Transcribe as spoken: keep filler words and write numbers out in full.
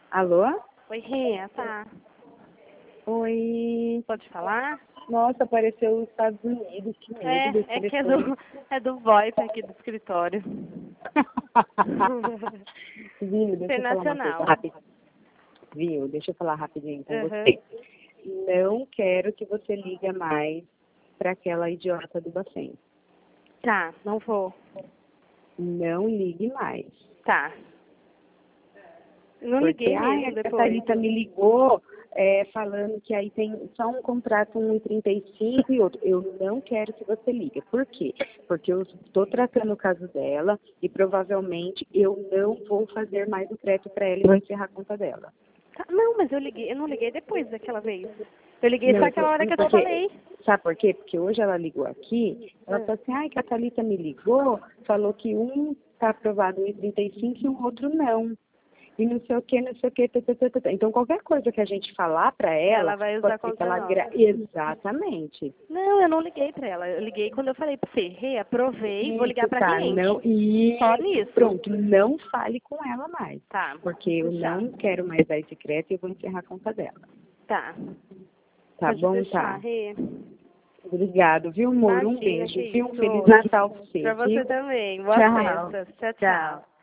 Alô? Oi, Rê, tá? Oi. Pode falar? Nossa, apareceu os Estados Unidos. Que medo É, desse é que é telefone. do, é do VoIP aqui do escritório. Viu? Deixa eu falar uma coisa Internacional. rápida. Viu? Deixa eu falar rapidinho com Uhum. você. Não quero que você ligue mais para aquela idiota do Bacen. Tá, não vou. Não ligue mais. Tá. Não Porque, liguei ai, mesmo a depois. Catarina me ligou é, falando que aí tem só um contrato um e trinta e cinco e outro. Eu não quero que você ligue. Por quê? Porque eu estou tratando o caso dela e provavelmente eu não vou fazer mais o crédito para ela e vou encerrar a conta dela. Tá, não, mas eu liguei, eu não liguei depois daquela vez. Eu liguei Não, só aquela hora que eu te porque, falei. sabe por quê? Porque hoje ela ligou aqui, ela Hum. falou assim, ai, que a Thalita me ligou, falou que um está aprovado um e trinta e cinco e o outro não. E não sei o que, não sei o que, tá, tá, tá, tá. Então qualquer coisa que a gente falar para ela, Ela vai usar pode ser que contra ela nós. gra... Exatamente. Não, eu não liguei pra ela. Eu liguei quando eu falei pra você, Rê, aprovei, vou ligar Isso, pra tá, cliente. não, e Só nisso. pronto, não fale com ela mais. Tá. Porque eu Deixar. não quero mais dar esse crédito e eu vou encerrar a conta dela. Tá. Tá Pode bom, deixar, tá? Rê. Obrigado, viu, amor? Um Imagina, beijo, que viu? Um isso. Feliz Natal pra você, Pra você viu? também. Boas Tchau. festas. Tchau, tchau. Tchau.